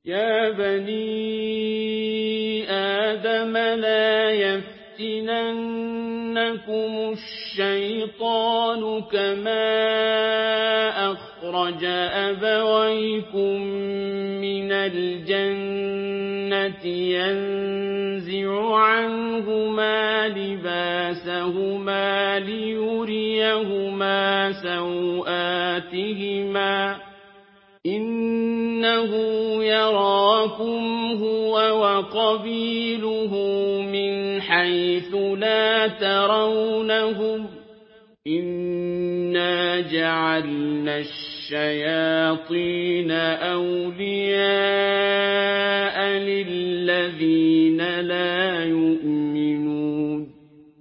يا بني آدم لا يفتننكم الشيطان كما أخرج أبويكم من الجنة ينزع عنهما لباسهما ليريهما سوآتهما إنه يراكم هو وقبيله من حيث لا ترونهم إنا جعلنا الشياطين أولياء للذين لا يؤمنون